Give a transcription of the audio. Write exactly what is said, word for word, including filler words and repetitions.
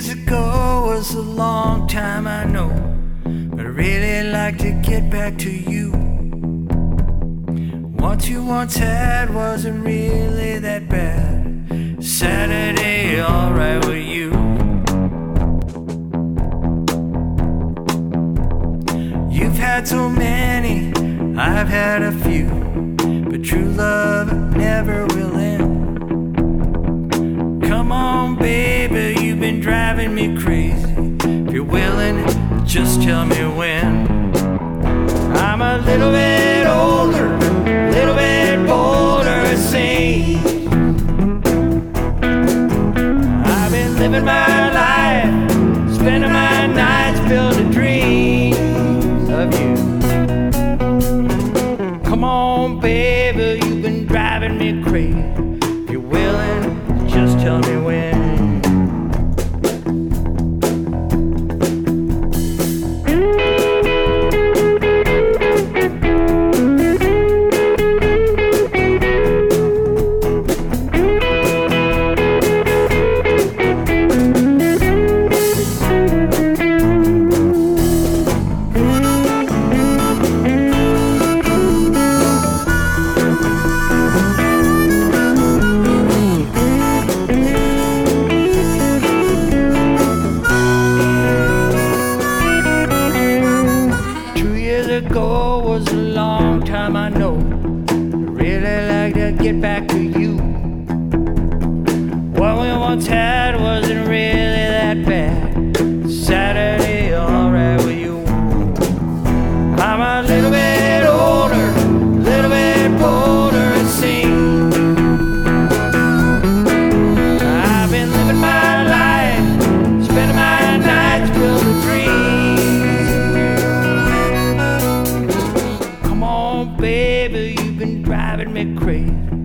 years ago was a long time, I know, but I'd really like to get back to you. What you once had wasn't really that bad. Saturday, alright with you. You've had so many, I've had a few, but true love never will end. Come on, baby, you've been driving me crazy. If you're willing, just tell me when. I'm a little bit older, little bit bolder, it seems. I've been living my life, spending my nights building dreams of you. Come on, baby, you've been driving me crazy. If you're willing, just tell me when. Ago was a long time, I know. I'd really like to get back to you. What we once had wasn't really that bad. Saturday, alright with you. I'm a little bit older, little bit bolder, it seems. I've been living my life, spending my nights building dreams. Baby, you've been driving me crazy.